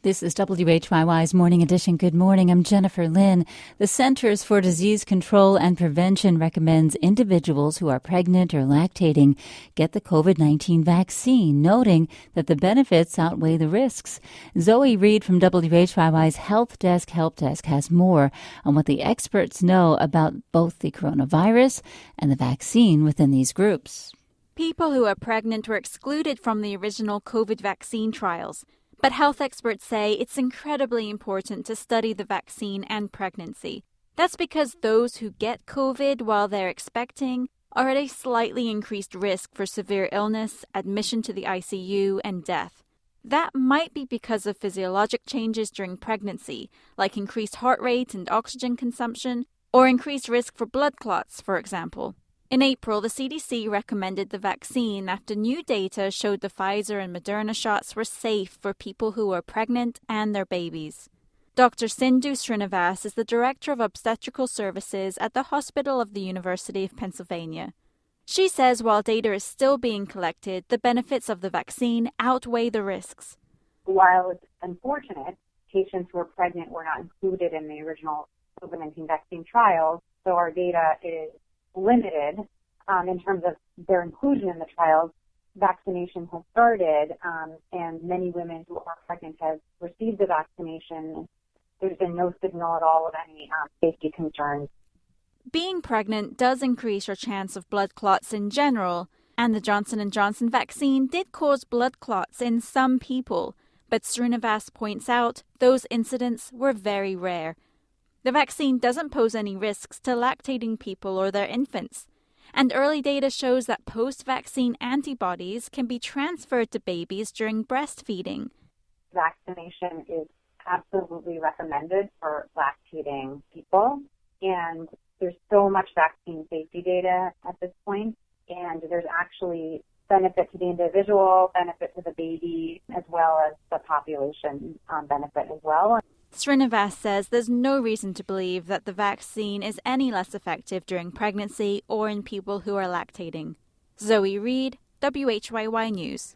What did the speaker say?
This is WHYY's Morning Edition. Good morning. I'm Jennifer Lynn. The Centers for Disease Control and Prevention recommends individuals who are pregnant or lactating get the COVID-19 vaccine, noting that the benefits outweigh the risks. Zoe Reed from WHYY's Health Desk Help Desk has more on what the experts know about both the coronavirus and the vaccine within these groups. People who are pregnant were excluded from the original COVID vaccine trials. But health experts say it's incredibly important to study the vaccine and pregnancy. That's because those who get COVID while they're expecting are at a slightly increased risk for severe illness, admission to the ICU, and death. That might be because of physiologic changes during pregnancy, like increased heart rate and oxygen consumption, or increased risk for blood clots, for example. In April, the CDC recommended the vaccine after new data showed the Pfizer and Moderna shots were safe for people who are pregnant and their babies. Dr. Sindhu Srinivas is the Director of Obstetrical Services at the Hospital of the University of Pennsylvania. She says while data is still being collected, the benefits of the vaccine outweigh the risks. While it's unfortunate, patients who are pregnant were not included in the original COVID-19 vaccine trials, so our data is limited in terms of their inclusion in the trials. Vaccination has started, and many women who are pregnant have received the vaccination. There's been no signal at all of any safety concerns. Being pregnant does increase your chance of blood clots in general, and the Johnson & Johnson vaccine did cause blood clots in some people, but Srinivas points out those incidents were very rare. The vaccine doesn't pose any risks to lactating people or their infants, and early data shows that post-vaccine antibodies can be transferred to babies during breastfeeding. Vaccination is absolutely recommended for lactating people, and there's so much vaccine safety data at this point, and there's actually benefit to the individual, benefit to the baby, as well as the population benefit as well. Srinivas says there's no reason to believe that the vaccine is any less effective during pregnancy or in people who are lactating. Zoe Reed, WHYY News.